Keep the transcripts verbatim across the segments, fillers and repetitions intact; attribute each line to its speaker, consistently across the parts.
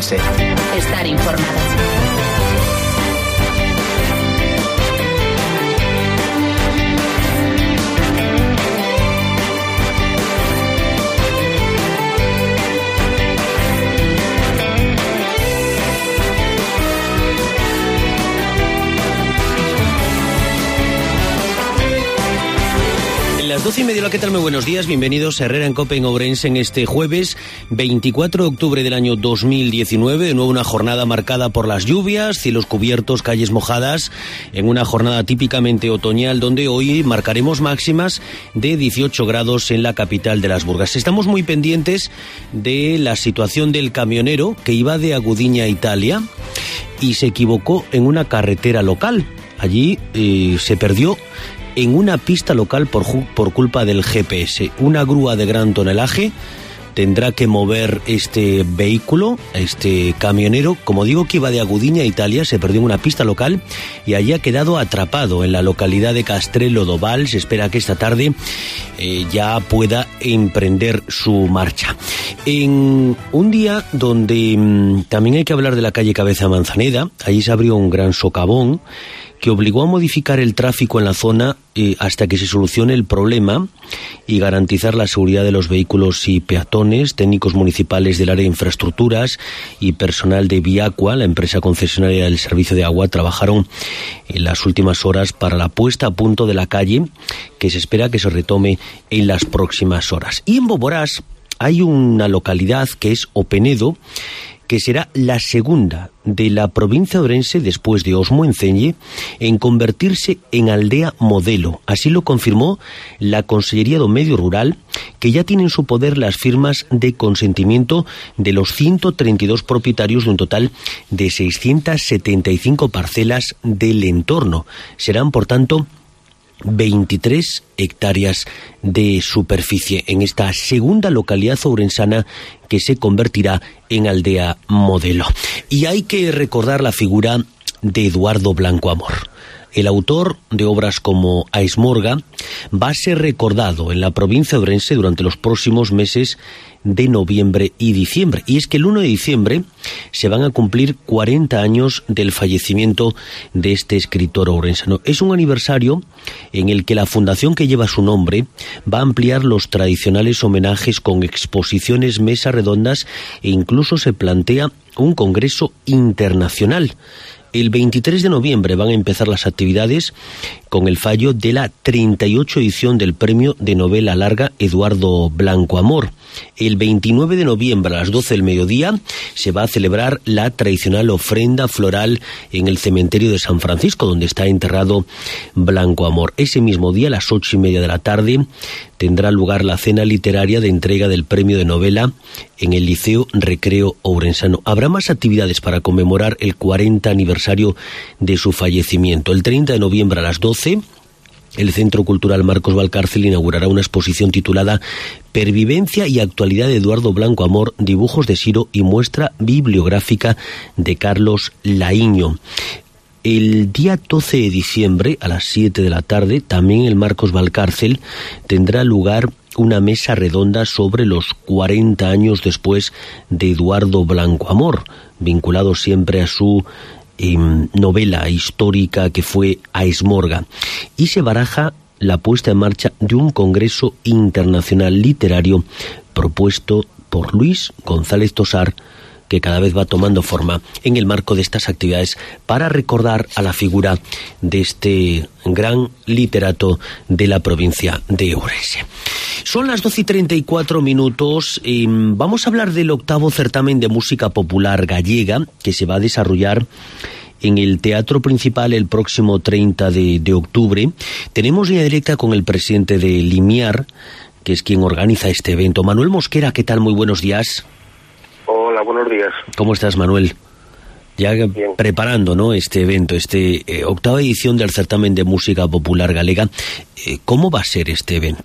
Speaker 1: Ourense.
Speaker 2: Estar informado.
Speaker 3: Las doce y media, ¿qué tal? Muy buenos días, bienvenidos a Herrera en Cope en Ourense en este jueves veinticuatro de octubre del año dos mil diecinueve. De nuevo una jornada marcada por las lluvias, cielos cubiertos, calles mojadas, en una jornada típicamente otoñal donde hoy marcaremos máximas de dieciocho grados en la capital de las Burgas. Estamos muy pendientes de la situación del camionero que iba de Agudiña a Italia y se equivocó en una carretera local. Allí eh, se perdió en una pista local por, por culpa del G P S. Una grúa de gran tonelaje tendrá que mover este vehículo, este camionero, como digo, que iba de Agudiña a Italia, se perdió en una pista local y allí ha quedado atrapado en la localidad de Castrelo do Val. Se espera que esta tarde eh, ya pueda emprender su marcha. En un día donde mmm, también hay que hablar de la calle Cabeza Manzaneda, allí se abrió un gran socavón que obligó a modificar el tráfico en la zona eh, hasta que se solucione el problema y garantizar la seguridad de los vehículos y peatones. Técnicos municipales del área de infraestructuras y personal de Viacua, la empresa concesionaria del servicio de agua, trabajaron en las últimas horas para la puesta a punto de la calle, que se espera que se retome en las próximas horas. Y en Boborás hay una localidad que es Openedo, que será la segunda de la provincia de Ourense, después de Osmo en Ceñe, en convertirse en aldea modelo. Así lo confirmó la Consellería do Medio Rural, que ya tiene en su poder las firmas de consentimiento de los ciento treinta y dos propietarios de un total de seiscientas setenta y cinco parcelas del entorno. Serán, por tanto, veintitrés hectáreas de superficie en esta segunda localidad ourensana que se convertirá en aldea modelo. Y hay que recordar la figura de Eduardo Blanco Amor. El autor de obras como A Esmorga va a ser recordado en la provincia de Ourense durante los próximos meses de noviembre y diciembre. Y es que el uno de diciembre se van a cumplir cuarenta años del fallecimiento de este escritor ourensano. Es un aniversario en el que la fundación que lleva su nombre va a ampliar los tradicionales homenajes con exposiciones, mesas redondas e incluso se plantea un congreso internacional. El veintitrés de noviembre van a empezar las actividades con el fallo de la treinta y ocho edición del premio de novela larga Eduardo Blanco Amor. El veintinueve de noviembre a las doce del mediodía se va a celebrar la tradicional ofrenda floral en el cementerio de San Francisco, donde está enterrado Blanco Amor. Ese mismo día, a las ocho y media de la tarde, tendrá lugar la cena literaria de entrega del premio de novela en el Liceo Recreo Ourensano. Habrá más actividades para conmemorar el cuarenta aniversario de su fallecimiento. El treinta de noviembre a las doce, el Centro Cultural Marcos Valcárcel inaugurará una exposición titulada Pervivencia y actualidad de Eduardo Blanco Amor, dibujos de Siro y muestra bibliográfica de Carlos Laíño. El día doce de diciembre, a las siete de la tarde, también el Marcos Valcárcel tendrá lugar una mesa redonda sobre los cuarenta años después de Eduardo Blanco Amor, vinculado siempre a su eh, novela histórica que fue A Esmorga. Y se baraja la puesta en marcha de un congreso internacional literario propuesto por Luis González Tosar, que cada vez va tomando forma en el marco de estas actividades para recordar a la figura de este gran literato de la provincia de Ourense. Son las doce y treinta y cuatro minutos. Eh, vamos a hablar del octavo certamen de música popular gallega que se va a desarrollar en el Teatro Principal el próximo treinta de octubre. Tenemos línea directa con el presidente de Limiar, que es quien organiza este evento. Manuel Mosquera, ¿qué tal? Muy buenos días.
Speaker 4: Hola, buenos días.
Speaker 3: ¿Cómo estás, Manuel? Ya Bien. preparando, ¿no?, este evento, este eh, octava edición del certamen de música popular galega. Eh, ¿Cómo va a ser este evento?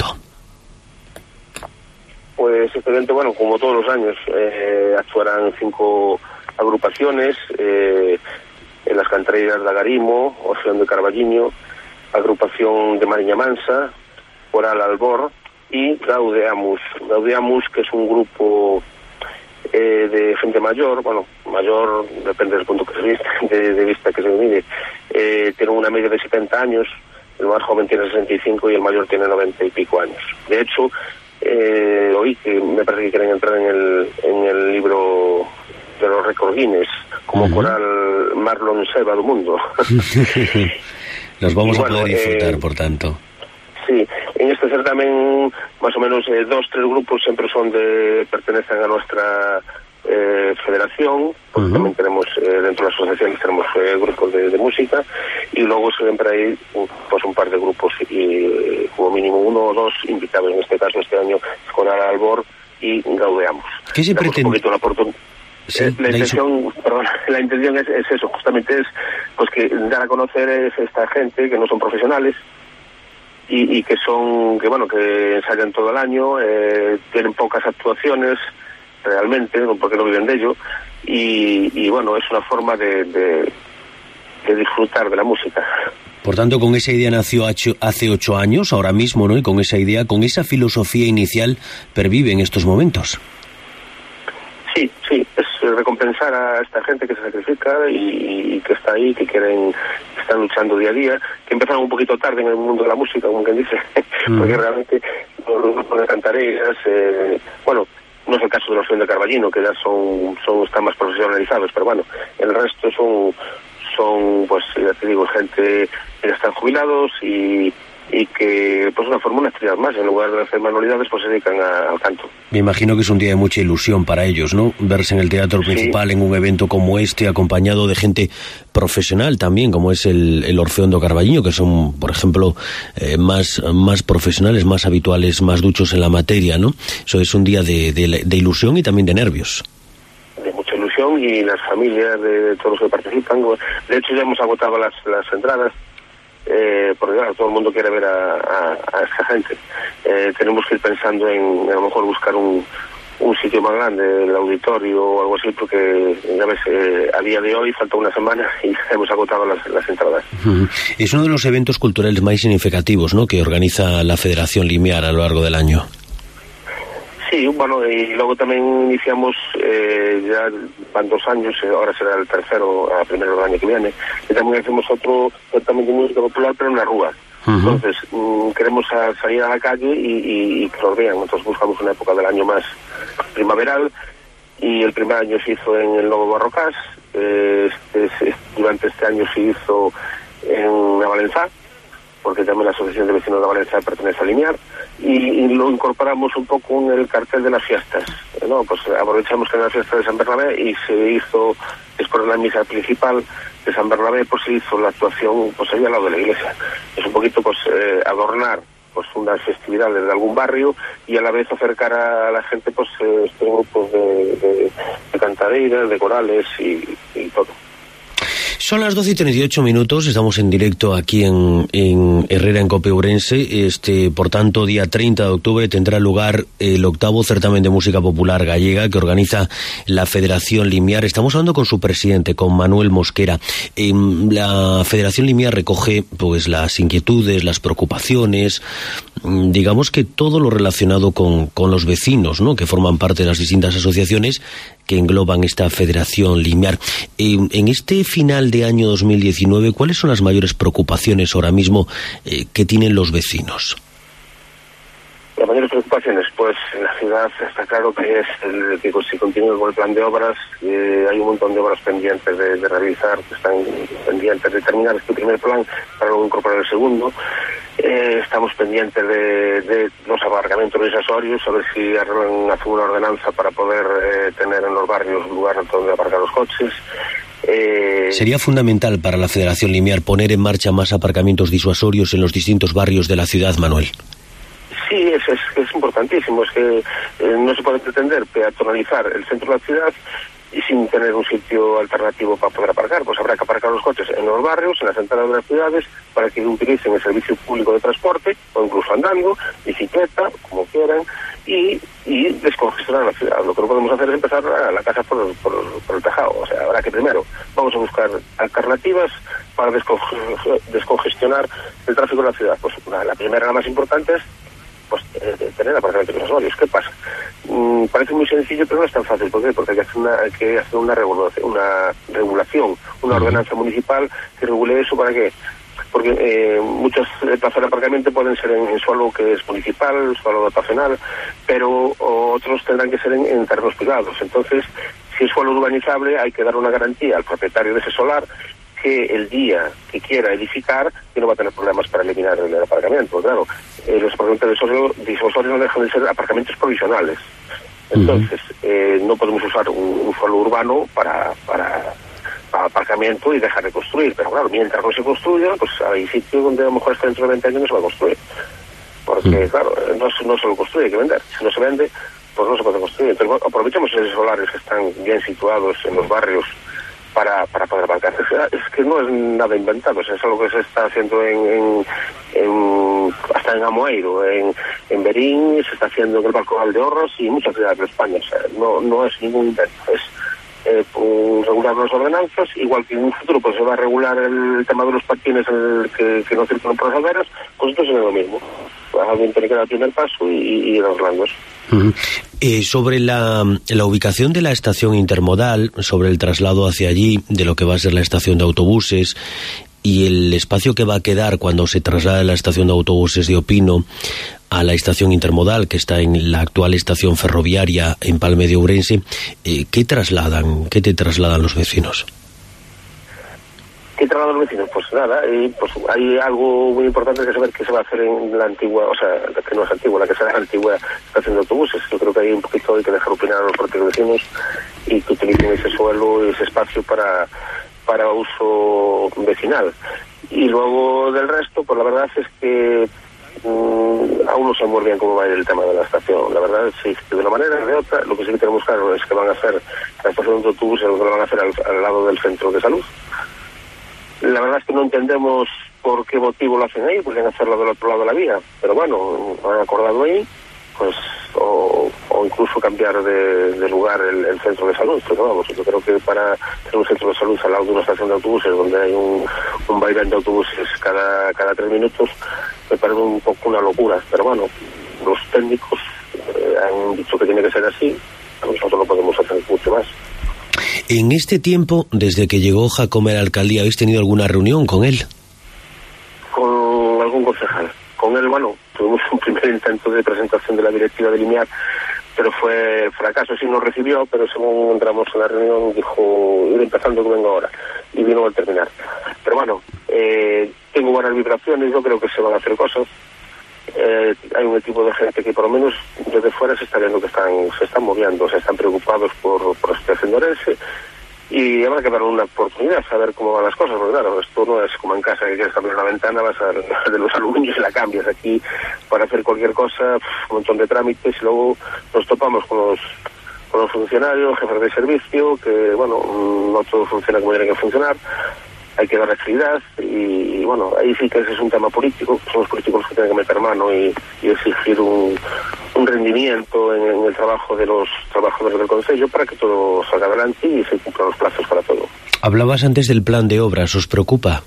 Speaker 4: Pues este evento, bueno, como todos los años, eh, actuarán cinco agrupaciones, eh, en las cantareiras de Agarimo, Orfeón de Carballiño, agrupación de Mariña Mansa, Coral Albor y Gaudeamus. Gaudeamus, que es un grupo eh, de gente mayor, bueno, mayor, depende del punto que se vista, de, de vista que se mire, eh, tienen una media de setenta años, el más joven tiene sesenta y cinco y el mayor tiene noventa y pico años. De hecho, eh, oí que me parece que quieren entrar en el, en el libro de los récords Guinness como uh-huh. coral Marlon Seba del mundo.
Speaker 3: Nos vamos y,
Speaker 4: bueno,
Speaker 3: a poder disfrutar, eh, por tanto.
Speaker 4: Sí, en este certamen más o menos eh, dos, tres grupos siempre son de pertenecen a nuestra eh, federación, porque uh-huh. también tenemos eh, dentro de las asociaciones tenemos eh, grupos de, de música, y luego siempre hay pues un par de grupos y eh, como mínimo uno o dos invitados, en este caso este año Coral Albor y Gaudeamos.
Speaker 3: ¿Qué se pretende?
Speaker 4: Sí, eh, la intención, perdón, la intención es, es eso, justamente es pues que dar a conocer es esta gente que no son profesionales y, y que son, que bueno, que ensayan todo el año, eh, tienen pocas actuaciones realmente, porque no viven de ello, y, y bueno, es una forma de, de, de disfrutar de la música.
Speaker 3: Por tanto, con esa idea nació hace ocho años, ahora mismo, ¿no? Y con esa idea, con esa filosofía inicial, pervive en estos momentos.
Speaker 4: Sí, sí, es recompensar a esta gente que se sacrifica y, y que está ahí, que quieren, que están luchando día a día, que empezaron un poquito tarde en el mundo de la música, como quien dice, mm. porque realmente los grupos de cantareras, eh, bueno, no es el caso de los de Carballino, que ya son, son están más profesionalizados, pero bueno, el resto son, son pues ya te digo, gente que ya están jubilados y y que pues una forma, una actividad más, en lugar de hacer manualidades pues se dedican a, al canto.
Speaker 3: Me imagino que es un día de mucha ilusión para ellos, ¿no? Verse en el teatro principal, sí, en un evento como este, acompañado de gente profesional también, como es el, el Orfeón do Carballiño, que son, por ejemplo, eh, más, más profesionales, más habituales, más duchos en la materia, ¿no? Eso es un día de, de, de ilusión y también de nervios.
Speaker 4: De mucha ilusión, y las familias de todos los que participan. De hecho, ya hemos agotado las, las entradas. Eh, porque claro, todo el mundo quiere ver a, a, a esta gente. Eh, tenemos que ir pensando en a lo mejor buscar un, un sitio más grande, el auditorio o algo así, porque ya ves, eh, a día de hoy falta una semana y hemos agotado las, las entradas. Uh-huh.
Speaker 3: Es uno de los eventos culturales más significativos, ¿no?, que organiza la Federación Limiar a lo largo del año.
Speaker 4: Sí, bueno, y luego también iniciamos, eh, ya van dos años, ahora será el tercero, a primero del año que viene, y también hacemos otro certamen de música popular, pero en la rúa. Uh-huh. Entonces, mmm, queremos a, salir a la calle y, y, y que nos vean. Nosotros buscamos una época del año más primaveral, y el primer año se hizo en el Novo Barrocás, eh, este, durante este año se hizo en la Valenzá, porque también la Asociación de Vecinos de Valencia pertenece a Limiar, y, y lo incorporamos un poco en el cartel de las fiestas, ¿no? Pues aprovechamos que en la fiesta de San Bernabé, y se hizo, después de la misa principal de San Bernabé, pues se hizo la actuación pues ahí al lado de la iglesia. Es un poquito pues eh, adornar pues unas festividades de algún barrio y a la vez acercar a la gente pues eh, estos grupos de, de, de cantareiras, de corales y, y todo.
Speaker 3: Son las doce y treinta y ocho minutos, estamos en directo aquí en, en Herrera en Cope Ourense. Este, por tanto, día treinta de octubre tendrá lugar el octavo certamen de música popular gallega que organiza la Federación Limiar. Estamos hablando con su presidente, con Manuel Mosquera. Eh, la Federación Limiar recoge pues las inquietudes, las preocupaciones, digamos que todo lo relacionado con, con los vecinos, ¿no?, que forman parte de las distintas asociaciones que engloban esta Federación Limiar. Eh, en este final de año dos mil diecinueve, ¿cuáles son las mayores preocupaciones ahora mismo eh, que tienen los vecinos?
Speaker 4: Las mayores preocupaciones, pues en la ciudad está claro que es el que si continúa con el plan de obras, eh, hay un montón de obras pendientes de, de realizar, que están pendientes de terminar este primer plan para luego incorporar el segundo. Eh, estamos pendientes de, de los aparcamientos legislatorios, a ver si arreglan, hacen una ordenanza para poder eh, tener en los barrios lugar donde aparcar los coches. Eh...
Speaker 3: Sería fundamental para la Federación Limiar poner en marcha más aparcamientos disuasorios en los distintos barrios de la ciudad, Manuel.
Speaker 4: Sí, es, es, es importantísimo. Es que eh, no se puede pretender peatonalizar el centro de la ciudad y sin tener un sitio alternativo para poder aparcar. Pues habrá que aparcar los coches en los barrios, en las entradas de las ciudades, para que utilicen el servicio público de transporte, o incluso andando, bicicleta, como quieran, y, y descongestionar la ciudad. Lo que no podemos hacer es empezar a la casa por, por, por el tejado. O sea, habrá que primero, vamos a buscar alternativas para descongestionar el tráfico de la ciudad. Pues la, la primera, la más importante, es pues eh, tener aparcamientos accesorios. ¿Qué pasa? Mm, parece muy sencillo, pero no es tan fácil. ¿Por qué? Porque hay que hacer una, hay que hacer una regulación, una regulación, una ordenanza municipal que regule eso. ¿Para qué? Porque eh, muchas plazas de aparcamiento pueden ser en, en suelo que es municipal, suelo dotacional, pero otros tendrán que ser en, en terrenos privados. Entonces, si es suelo urbanizable, hay que dar una garantía al propietario de ese solar que el día que quiera edificar, que no va a tener problemas para eliminar el, el aparcamiento. Claro, eh, los aparcamientos disuasorios no dejan de ser aparcamientos provisionales. Entonces, uh-huh. eh, no podemos usar un, un suelo urbano para... para para aparcamiento y dejar de construir, pero claro, mientras no se construya, pues hay sitios donde a lo mejor hasta dentro de veinte años no se va a construir, porque mm. claro, no, no se lo construye, hay que vender, si no se vende, pues no se puede construir. Entonces bueno, aprovechemos esos solares que están bien situados en los barrios para, para poder aparcar. Es, es que no es nada inventado, o sea, es algo que se está haciendo en, en, en hasta en Amoeiro, en, en Berín, se está haciendo en el Barco de Valdeorras y en muchas ciudades de España. O sea, no, no es ningún invento, es Eh, regular las ordenanzas, igual que en un futuro pues se va a regular el tema de los patines el, que, que no circulan por las aldeas, pues entonces es lo mismo. Pues alguien tiene que dar el primer paso y, y ir arreglando eso.
Speaker 3: Uh-huh. Eh, sobre la, la ubicación de la estación intermodal, sobre el traslado hacia allí de lo que va a ser la estación de autobuses y el espacio que va a quedar cuando se traslade la estación de autobuses de Opino a la estación intermodal que está en la actual estación ferroviaria en Palme de Ourense, eh, ¿qué trasladan? ¿Qué te trasladan los vecinos?
Speaker 4: ¿Qué trasladan los vecinos? Pues nada, y pues hay algo muy importante que saber que se va a hacer en la antigua, o sea, la que no es antigua, la que será la antigua estación de autobuses. Yo creo que hay un poquito hay que dejar opinar a los propios vecinos y que utilicen ese suelo y ese espacio para para uso vecinal. Y luego del resto, pues la verdad es que mmm, aún no sé muy bien cómo va a ir el tema de la estación. La verdad, sí, de una manera o de otra, lo que sí que tenemos claro es que van a hacer la estación de autobuses, lo que lo van a hacer al, al lado del centro de salud. La verdad es que no entendemos por qué motivo lo hacen ahí, podrían hacerlo del otro lado de la vía, pero bueno, han acordado ahí, pues o, o incluso cambiar de, de lugar el, el centro de salud. Pero vamos, yo creo que para tener un centro de salud al lado de una estación de autobuses donde hay un, un vaivén de autobuses cada, cada tres minutos, me parece un poco una locura. Pero bueno, los técnicos eh, han dicho que tiene que ser así, nosotros no podemos hacer mucho más.
Speaker 3: En este tiempo, desde que llegó Jacome a la alcaldía, ¿habéis tenido alguna reunión con él?
Speaker 4: Con algún concejal. Con él, bueno, tuvimos un primer intento de presentación de la directiva de Limiar, pero fue fracaso. Sí nos recibió, pero según entramos en la reunión dijo, ir empezando que vengo ahora, y vino al terminar. Pero bueno, eh, tengo buenas vibraciones, yo creo que se van a hacer cosas. Eh, hay un equipo de gente que por lo menos desde fuera se está viendo que están se están moviendo, se están preocupados por, por la situación de Orense, y habrá que darle una oportunidad, saber cómo van las cosas, porque claro, esto no es como en casa que quieres cambiar una ventana, vas a de los aluminios y la cambias. Aquí para hacer cualquier cosa, un montón de trámites, y luego nos topamos con los con los funcionarios, jefes de servicio, que bueno, no todo funciona como tiene que funcionar. Hay que dar actividad y, y bueno, ahí sí que ese es un tema político, son los políticos los que tienen que meter mano y, y exigir un, un rendimiento en, en el trabajo de los trabajadores del Concello para que todo salga adelante y se cumplan los plazos para todo.
Speaker 3: Hablabas antes del plan de obras, ¿os preocupa?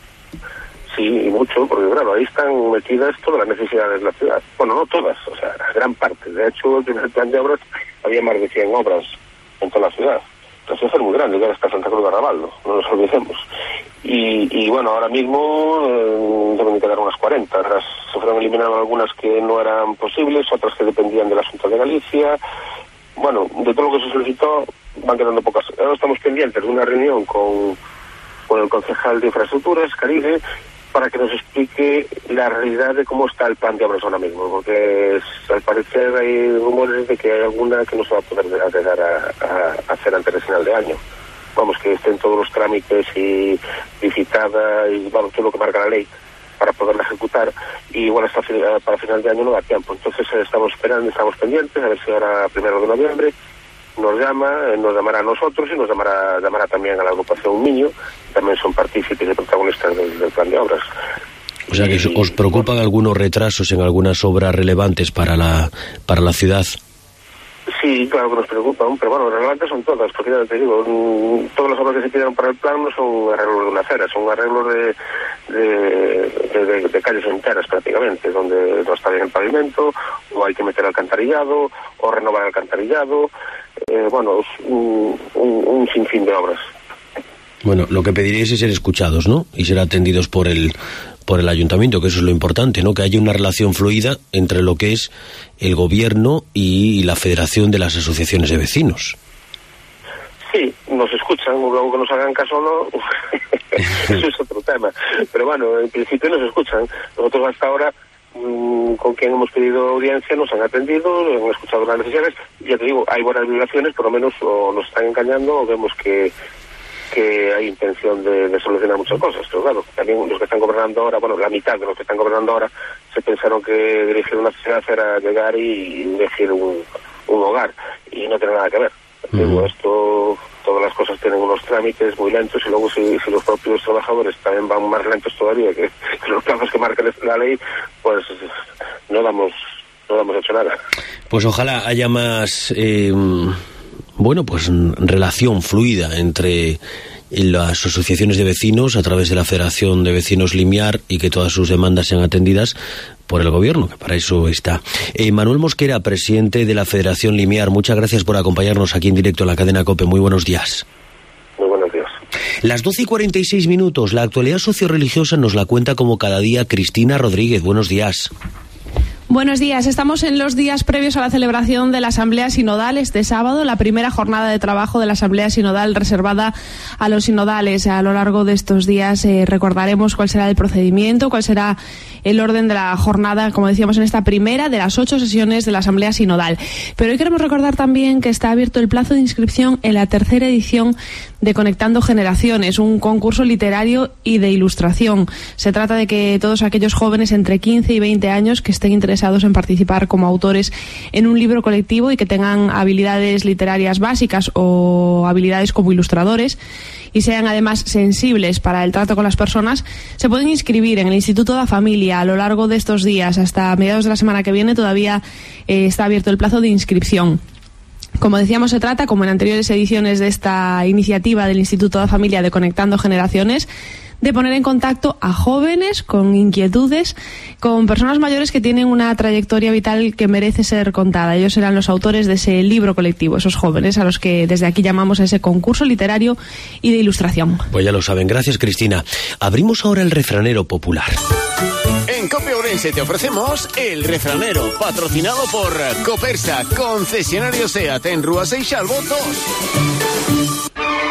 Speaker 4: Sí, y mucho, porque claro, ahí están metidas todas las necesidades de la ciudad. Bueno, no todas, o sea, gran parte. De hecho, en el plan de obras había más de cien obras en toda la ciudad. La ciudad es muy grande, ya está Santa Cruz de Arrabaldo, no nos olvidemos. Y, y bueno, ahora mismo eh, deben quedar unas cuarenta. Las, se fueron eliminando algunas que no eran posibles, otras que dependían del asunto de Galicia. Bueno, de todo lo que se solicitó van quedando pocas. Ahora estamos pendientes de una reunión con, con el concejal de Infraestructuras, Caribe, para que nos explique la realidad de cómo está el plan de obras ahora mismo, porque es, al parecer hay rumores de que hay alguna que no se va a poder llegar a, a, a hacer antes del final de año. Vamos, que estén todos los trámites y visitada y vamos, todo lo que marca la ley para poderla ejecutar, y bueno, hasta para final de año no da tiempo. Entonces eh, estamos esperando, estamos pendientes, a ver si ahora primero de noviembre nos llama, eh, nos llamará a nosotros y nos llamará, llamará también a la agrupación Miño, también son partícipes y protagonistas del, del plan de obras.
Speaker 3: O sea que y, os preocupan bueno, algunos retrasos en algunas obras relevantes para la para la ciudad.
Speaker 4: Sí, claro que nos preocupan, pero bueno, relevantes son todas, porque ya te digo, todas las obras que se pidieron para el plan no son arreglos de una acera, son arreglos de, de, de, de calles enteras prácticamente, donde no está bien el pavimento, o hay que meter alcantarillado, o renovar el alcantarillado, eh, bueno, es un, un, un sinfín de obras.
Speaker 3: Bueno, lo que pediríais es ser escuchados, ¿no? Y ser atendidos por el por el ayuntamiento, que eso es lo importante, ¿no? Que haya una relación fluida entre lo que es el gobierno y la Federación de las Asociaciones de Vecinos.
Speaker 4: Sí, nos escuchan, luego que nos hagan caso o no, eso es otro tema. Pero bueno, en principio nos escuchan. Nosotros hasta ahora, mmm, con quien hemos pedido audiencia, nos han atendido, han escuchado las necesidades. Ya te digo, hay buenas vibraciones, por lo menos o nos están engañando o vemos que que hay intención de, de solucionar muchas cosas. Pero claro, también los que están gobernando ahora, bueno, la mitad de los que están gobernando ahora, se pensaron que dirigir una sociedad era llegar y elegir un, un hogar, y no tiene nada que ver. Uh-huh. Digo, esto, todas las cosas tienen unos trámites muy lentos, y luego si, si los propios trabajadores también van más lentos todavía que, que los plazos que marca la ley, pues no damos, no damos hecho nada.
Speaker 3: Pues ojalá haya más... Eh... Bueno, pues relación fluida entre las asociaciones de vecinos a través de la Federación de Vecinos Limiar, y que todas sus demandas sean atendidas por el gobierno, que para eso está. Eh, Manuel Mosquera, presidente de la Federación Limiar, muchas gracias por acompañarnos aquí en directo en la cadena COPE. Muy buenos días.
Speaker 4: Muy buenos días.
Speaker 3: Las doce y cuarenta y seis minutos, la actualidad socioreligiosa nos la cuenta como cada día Cristina Rodríguez. Buenos días.
Speaker 1: Buenos días. Estamos en los días previos a la celebración de la Asamblea Sinodal este sábado, la primera jornada de trabajo de la Asamblea Sinodal reservada a los sinodales. A lo largo de estos días eh, recordaremos cuál será el procedimiento, cuál será el orden de la jornada, como decíamos, en esta primera de las ocho sesiones de la Asamblea Sinodal. Pero hoy queremos recordar también que está abierto el plazo de inscripción en la tercera edición de Conectando Generaciones, un concurso literario y de ilustración. Se trata de que todos aquellos jóvenes entre quince y veinte años que estén interesados en participar como autores en un libro colectivo y que tengan habilidades literarias básicas o habilidades como ilustradores y sean además sensibles para el trato con las personas, se pueden inscribir en el Instituto de la Familia a lo largo de estos días. Hasta mediados de la semana que viene todavía eh, está abierto el plazo de inscripción. Como decíamos, se trata, como en anteriores ediciones de esta iniciativa del Instituto de la Familia de Conectando Generaciones, de poner en contacto a jóvenes con inquietudes, con personas mayores que tienen una trayectoria vital que merece ser contada. Ellos serán los autores de ese libro colectivo, esos jóvenes a los que desde aquí llamamos a ese concurso literario y de ilustración.
Speaker 3: Pues ya lo saben. Gracias, Cristina. Abrimos ahora el refranero popular.
Speaker 5: En COPE Ourense te ofrecemos El Refranero, patrocinado por Copersa, concesionario SEAT en Rúa Seixalbo dos.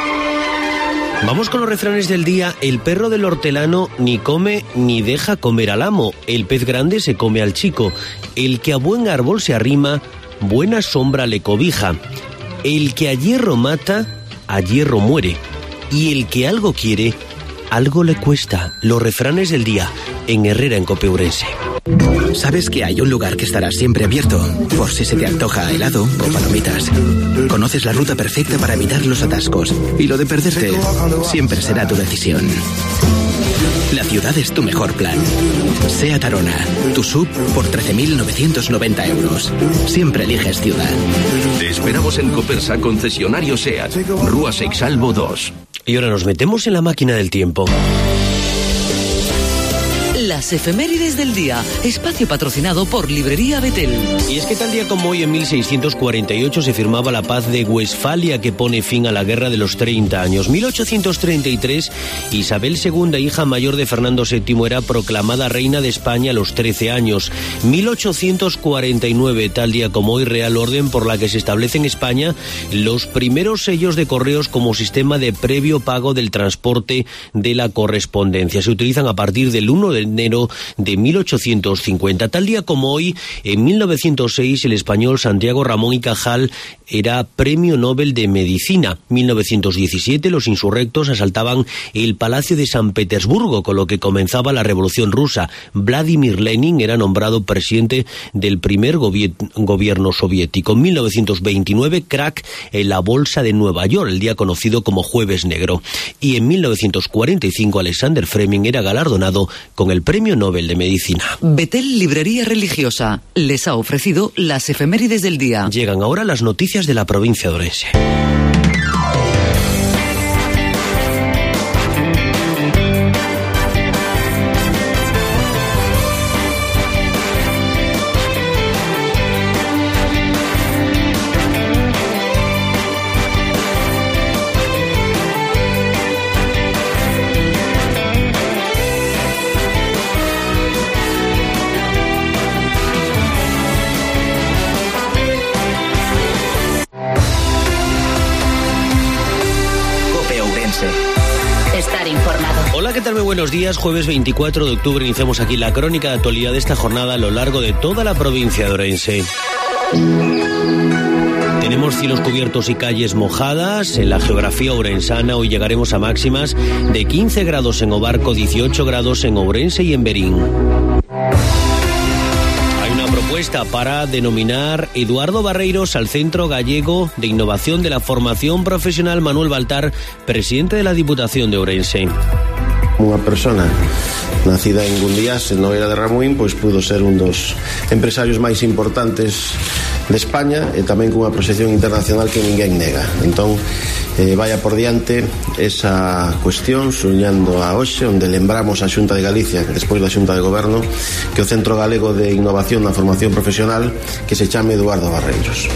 Speaker 3: Vamos con los refranes del día. El perro del hortelano ni come ni deja comer al amo. El pez grande se come al chico. El que a buen árbol se arrima, buena sombra le cobija. El que a hierro mata, a hierro muere. Y el que algo quiere, algo le cuesta. Los refranes del día en Herrera en COPE Ourense.
Speaker 6: ¿Sabes que hay un lugar que estará siempre abierto por si se te antoja helado o palomitas? Conoces la ruta perfecta para evitar los atascos, y lo de perderte siempre será tu decisión. La ciudad es tu mejor plan. SEAT Arona, tu sub por trece mil novecientos noventa euros. Siempre eliges ciudad.
Speaker 7: Te esperamos en Copersa, concesionario SEAT, Rúa Seixalbo dos.
Speaker 3: Y ahora nos metemos en la máquina del tiempo.
Speaker 8: Las efemérides del día, espacio patrocinado por Librería Betel.
Speaker 3: Y es que tal día como hoy, en mil seiscientos cuarenta y ocho, se firmaba la paz de Westfalia, que pone fin a la guerra de los treinta años. mil ochocientos treinta y tres, Isabel segunda, hija mayor de Fernando séptimo, era proclamada reina de España a los trece años. mil ochocientos cuarenta y nueve, tal día como hoy, Real Orden por la que se establece en España los primeros sellos de correos como sistema de previo pago del transporte de la correspondencia. Se utilizan a partir del uno de enero de mil ochocientos cincuenta. Tal día como hoy, en mil novecientos seis, el español Santiago Ramón y Cajal era Premio Nobel de Medicina. mil novecientos diecisiete, los insurrectos asaltaban el Palacio de San Petersburgo, con lo que comenzaba la Revolución Rusa. Vladimir Lenin era nombrado presidente del primer gobi- gobierno soviético. En mil novecientos veintinueve, crack en la Bolsa de Nueva York, el día conocido como Jueves Negro. Y en mil novecientos cuarenta y cinco, Alexander Fleming era galardonado con el Premio Nobel de Medicina.
Speaker 8: Betel Librería Religiosa les ha ofrecido las efemérides del día.
Speaker 3: Llegan ahora las noticias de la provincia de Ourense.
Speaker 2: Estar informado.
Speaker 3: Hola, ¿qué tal? Muy buenos días. Jueves veinticuatro de octubre iniciamos aquí la crónica de actualidad de esta jornada a lo largo de toda la provincia de Ourense. Tenemos cielos cubiertos y calles mojadas. En la geografía ourensana hoy llegaremos a máximas de quince grados en Obarco, dieciocho grados en Ourense y en Verín. Hay una propuesta para denominar Eduardo Barreiros al Centro Gallego de Innovación de la Formación Profesional Manuel Baltar, presidente de la Diputación de Ourense.
Speaker 9: Unha persona nacida en Gundías, en Nogueira de Ramuín, pois pudo ser un dos empresarios máis importantes de España e tamén cunha proxección internacional que ninguén nega. Entón, eh, vaya por diante esa cuestión, soñando a hoxe, onde lembramos a Xunta de Galicia, que despois da Xunta de Goberno, que o Centro Galego de Innovación da Formación Profesional que se chame Eduardo Barreiros.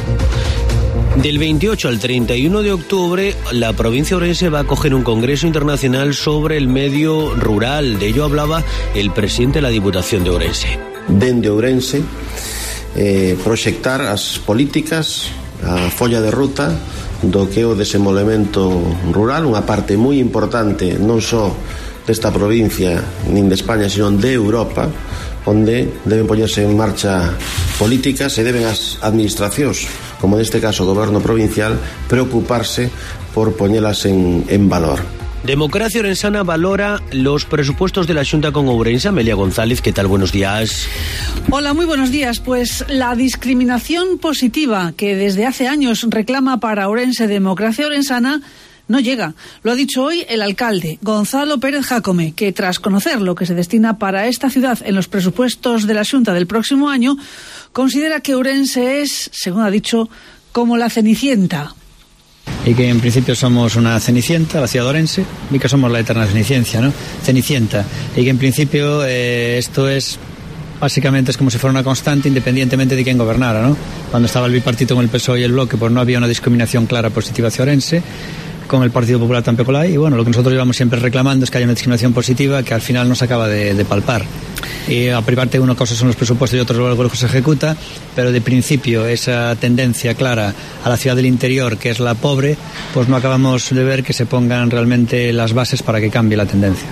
Speaker 3: Del veintiocho al treinta y uno de octubre, la provincia de Ourense va a acoger un congreso internacional sobre el medio rural. De ello hablaba el presidente de la Diputación de Ourense.
Speaker 9: Dende Ourense, eh, proxectar as políticas, a folla de ruta do que é o desenvolvemento rural, unha parte moi importante non só desta provincia nin de España, sino de Europa, onde deben poñerse en marcha políticas e deben as administracións, como neste caso o goberno provincial, preocuparse por poñelas en, en valor.
Speaker 3: Democracia Orensana valora los presupuestos de la Xunta con Ourense. Amelia González, ¿qué tal? Buenos días.
Speaker 10: Hola, muy buenos días. Pues la discriminación positiva que desde hace años reclama para Ourense Democracia Orensana no llega. Lo ha dicho hoy el alcalde, Gonzalo Pérez Jácome, que tras conocer lo que se destina para esta ciudad en los presupuestos de la Xunta del próximo año, considera que Ourense es, según ha dicho, como la Cenicienta.
Speaker 11: Y que en principio somos una Cenicienta, la ciudad de Ourense, y que somos la eterna Cenicienta, ¿no? Cenicienta. Y que en principio eh, esto es... Básicamente es como si fuera una constante independientemente de quién gobernara, ¿no? Cuando estaba el bipartito con el P S O E y el Bloque, pues no había una discriminación clara positiva hacia Ourense. Con el Partido Popular tampoco la hay, y bueno, lo que nosotros llevamos siempre reclamando es que haya una discriminación positiva que al final no se acaba de, de palpar. Y a privarte una cosa son los presupuestos y otros luego lo que se ejecuta, pero de principio esa tendencia clara a la ciudad del interior, que es la pobre, pues no acabamos de ver que se pongan realmente las bases para que cambie la tendencia.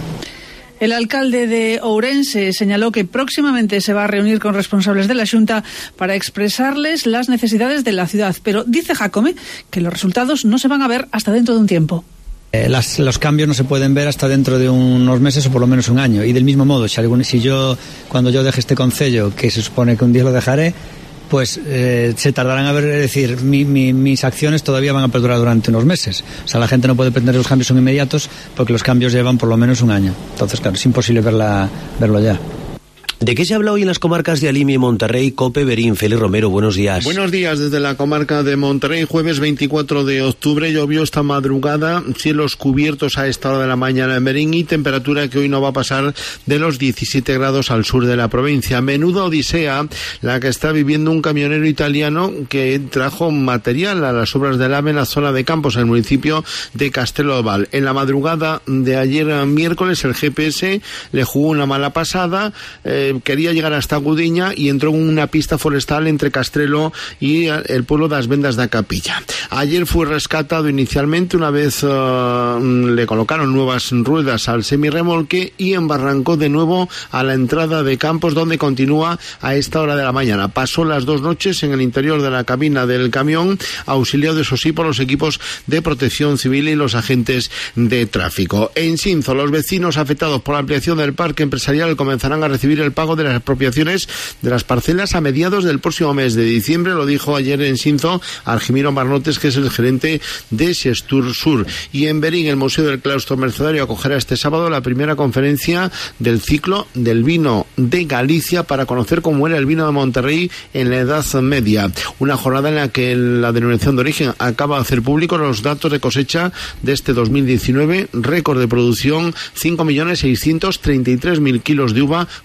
Speaker 10: El alcalde de Ourense señaló que próximamente se va a reunir con responsables de la Xunta para expresarles las necesidades de la ciudad, pero dice Jácome que los resultados no se van a ver hasta dentro de un tiempo.
Speaker 11: Eh, las, los cambios no se pueden ver hasta dentro de unos meses o por lo menos un año, y del mismo modo, si, algún, si yo, cuando yo deje este concello, que se supone que un día lo dejaré, pues eh, se tardarán a ver, es decir, mi, mi, mis acciones todavía van a perdurar durante unos meses. O sea, la gente no puede pretender que los cambios son inmediatos porque los cambios llevan por lo menos un año. Entonces, claro, es imposible verla, verlo ya.
Speaker 3: ¿De qué se habla hoy en las comarcas de Alimia y Monterrey? Cope, Verín, Félix Romero, buenos días.
Speaker 12: Buenos días desde la comarca de Monterrey. Jueves veinticuatro de octubre, llovió esta madrugada, cielos cubiertos a esta hora de la mañana en Verín y temperatura que hoy no va a pasar de los diecisiete grados al sur de la provincia. Menuda odisea la que está viviendo un camionero italiano que trajo material a las obras del AVE en la zona de Campos, en el municipio de Castelo de Val. En la madrugada de ayer miércoles el G P S le jugó una mala pasada, eh, quería llegar hasta Gudiña y entró en una pista forestal entre Castrelo y el pueblo de las Vendas de Capilla. Ayer fue rescatado inicialmente una vez uh, le colocaron nuevas ruedas al semirremolque y embarrancó de nuevo a la entrada de Campos, donde continúa a esta hora de la mañana. Pasó las dos noches en el interior de la cabina del camión, auxiliado eso sí por los equipos de protección civil y los agentes de tráfico. En Sinzo, los vecinos afectados por la ampliación del parque empresarial comenzarán a recibir el pago de las expropiaciones de las parcelas a mediados del próximo mes de diciembre. Lo dijo ayer en Sinzo Argimiro Marnotes, que es el gerente de Sestur Sur. Y en Verín, el Museo del Claustro Mercedario acogerá este sábado la primera conferencia del ciclo del vino de Galicia para conocer cómo era el vino de Monterrey en la Edad Media. Una jornada en la que la denominación de origen acaba de hacer público los datos de cosecha de este dos mil diecinueve, récord de producción, cinco millones seiscientos treinta y tres mil kilos de uva, cuarenta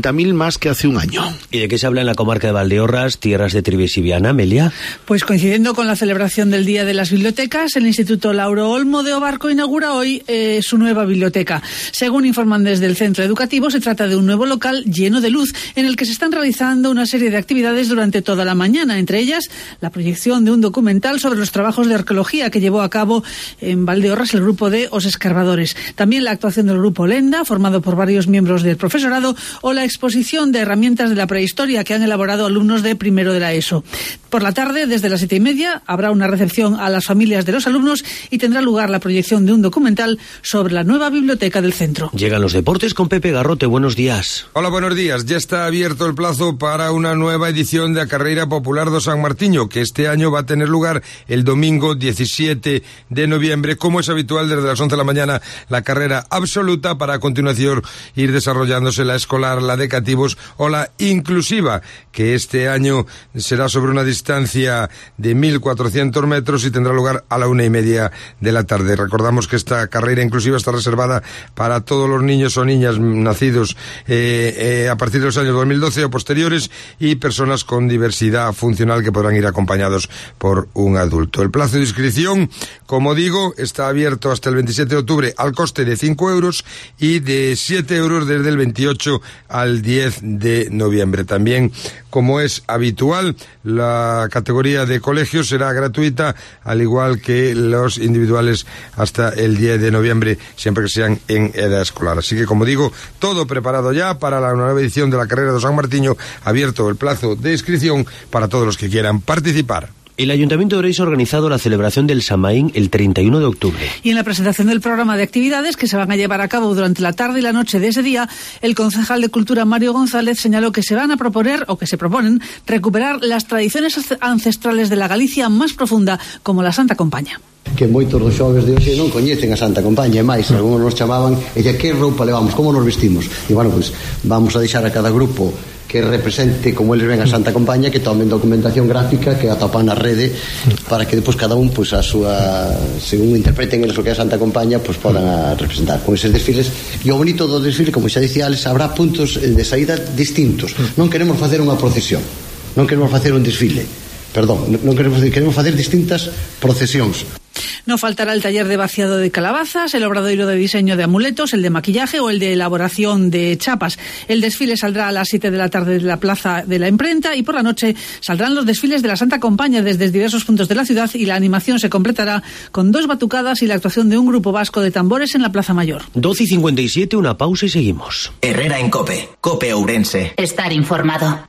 Speaker 12: treinta mil más que hace un año.
Speaker 3: ¿Y de qué se habla en la comarca de Valdeorras, tierras de Trives y Viana, Amelia?
Speaker 10: Pues coincidiendo con la celebración del Día de las Bibliotecas, el Instituto Lauro Olmo de Obarco inaugura hoy eh, su nueva biblioteca. Según informan desde el centro educativo, se trata de un nuevo local lleno de luz en el que se están realizando una serie de actividades durante toda la mañana, entre ellas la proyección de un documental sobre los trabajos de arqueología que llevó a cabo en Valdeorras el grupo de Os Escarbadores. También la actuación del grupo Lenda, formado por varios miembros del profesorado, o la exposición de herramientas de la prehistoria que han elaborado alumnos de primero de la ESO. Por la tarde, desde las siete y media, habrá una recepción a las familias de los alumnos y tendrá lugar la proyección de un documental sobre la nueva biblioteca del centro.
Speaker 3: Llegan los deportes con Pepe Garrote. Buenos días.
Speaker 13: Hola, buenos días. Ya está abierto el plazo para una nueva edición de la Carreira Popular do San Martiño, que este año va a tener lugar el domingo diecisiete de noviembre, como es habitual desde las once de la mañana, la carrera absoluta, para a continuación ir desarrollándose la escolar, la de cativos o la inclusiva, que este año será sobre una distancia de mil cuatrocientos metros y tendrá lugar a la una y media de la tarde. Recordamos que esta carrera inclusiva está reservada para todos los niños o niñas nacidos eh, eh, a partir de los años dos mil doce o posteriores y personas con diversidad funcional que podrán ir acompañados por un adulto. El plazo de inscripción, como digo, está abierto hasta el veintisiete de octubre al coste de cinco euros y de siete euros desde el veintiocho al diez de noviembre. También, como es habitual, la categoría de colegios será gratuita, al igual que los individuales hasta el diez de noviembre, siempre que sean en edad escolar. Así que, como digo, todo preparado ya para la nueva edición de la Carrera de San Martiño, abierto el plazo de inscripción para todos los que quieran participar.
Speaker 3: El Ayuntamiento de Orense ha organizado la celebración del Samaín el treinta y uno de octubre.
Speaker 10: Y en la presentación del programa de actividades que se van a llevar a cabo durante la tarde y la noche de ese día, el concejal de Cultura, Mario González, señaló que se van a proponer, o que se proponen, recuperar las tradiciones ancestrales de la Galicia más profunda, como la Santa Compaña.
Speaker 14: Que moitos dos xoves de hoxe non coñecen a Santa Compaña, e máis, algúns nos chamaban, e xa, que roupa levamos, como nos vestimos? E, bueno, pues, vamos a deixar a cada grupo que represente como eles ven a Santa Compaña, que tomen documentación gráfica, que atopan na rede, para que depois cada un, pues, a súa, según interpreten eles o que é a Santa Compaña, pues, podan a representar con eses desfiles. E o bonito do desfile, como xa dicía Alex, habrá puntos de saída distintos. Non queremos facer unha procesión, non queremos facer un desfile, perdón, non queremos facer, queremos facer distintas procesións.
Speaker 10: No faltará el taller de vaciado de calabazas, el obradoiro de diseño de amuletos, el de maquillaje o el de elaboración de chapas. El desfile saldrá a las siete de la tarde de la Plaza de la Imprenta y por la noche saldrán los desfiles de la Santa Compaña desde diversos puntos de la ciudad y la animación se completará con dos batucadas y la actuación de un grupo vasco de tambores en la Plaza Mayor.
Speaker 3: doce y cincuenta y siete, una pausa y seguimos.
Speaker 15: Herrera en Cope, Cope Ourense.
Speaker 2: Estar informado.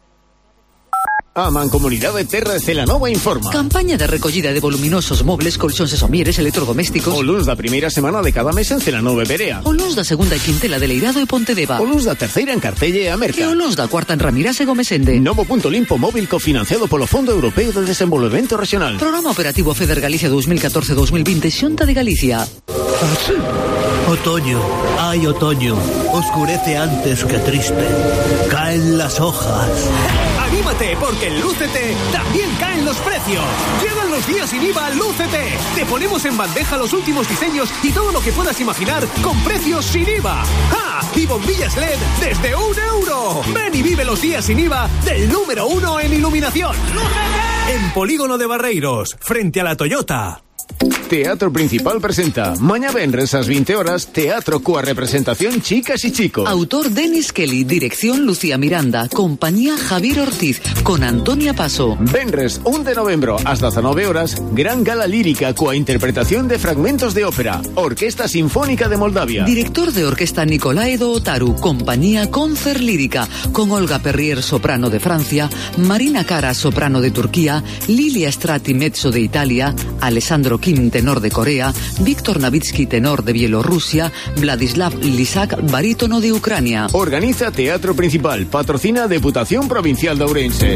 Speaker 5: A Mancomunidade Terra de Celanova informa.
Speaker 8: Campaña de recollida de voluminosos mobles, colchóns e somieres electrodomésticos.
Speaker 5: O luns da primeira semana de cada mes en Celanova e Berea.
Speaker 8: O luns da segunda e quintela de Leirado e Pontedeva.
Speaker 5: O luns da terceira en Cartelle e a Merca.
Speaker 8: E o luns da cuarta en Ramirás e Gomesende.
Speaker 5: Novo punto limpo móvil cofinanciado polo Fondo Europeo de Desenvolvemento Regional.
Speaker 8: Programa Operativo FEDER Galicia dos mil catorce dos mil veinte, Xunta de Galicia.
Speaker 16: Otoño, ay otoño, oscurece antes que triste. Caen las hojas.
Speaker 17: ¡Anímate! Porque en Lúcete también caen los precios. Llegan los días sin I V A Lúcete. Te ponemos en bandeja los últimos diseños y todo lo que puedas imaginar con precios sin I V A. ¡Ah! Y bombillas L E D desde un euro. Ven y vive los días sin I V A del número uno en iluminación. ¡Lúcete! En Polígono de Barreiros, frente a la Toyota.
Speaker 5: Teatro Principal presenta mañá venres ás veinte horas Teatro coa representación Chicas y Chicos.
Speaker 8: Autor Denis Kelly, dirección Lucía Miranda, compañía Javier Ortiz, con Antonia Paso.
Speaker 5: Venres un de novembro ás dezanove horas Gran Gala Lírica coa interpretación de fragmentos de ópera Orquesta Sinfónica de Moldavia.
Speaker 8: Director de orquesta Nicolae do Otaru, compañía Concert Lírica, con Olga Perrier, soprano de Francia, Marina Cara, soprano de Turquía, Lilia Strati, mezzo de Italia, Alessandro Kim, tenor de Corea, Víctor Navitsky, tenor de Bielorrusia, Vladislav Lisak, barítono de Ucrania.
Speaker 5: Organiza Teatro Principal, patrocina Deputación Provincial de Ourense.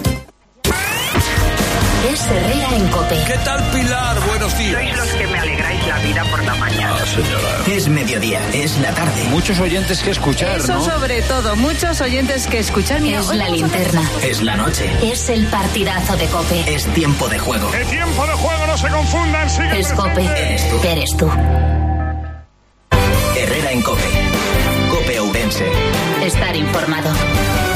Speaker 2: Es Herrera en Cope.
Speaker 16: ¿Qué tal, Pilar? Buenos días.
Speaker 18: Sois los que me alegráis la vida por la mañana.
Speaker 16: Ah, señora.
Speaker 15: Es mediodía, es la tarde.
Speaker 16: Muchos oyentes que escuchar,
Speaker 19: Eso
Speaker 16: ¿no?
Speaker 19: sobre todo, muchos oyentes que escuchar. Mira,
Speaker 2: es la linterna.
Speaker 15: Es la noche.
Speaker 2: Es el partidazo de Cope.
Speaker 15: Es tiempo de juego.
Speaker 20: El tiempo de juego, no se confundan. Sigue
Speaker 2: es Cope.
Speaker 15: Eres tú.
Speaker 2: Eres tú.
Speaker 15: Herrera en Cope. Cope Ourense.
Speaker 2: Estar informado.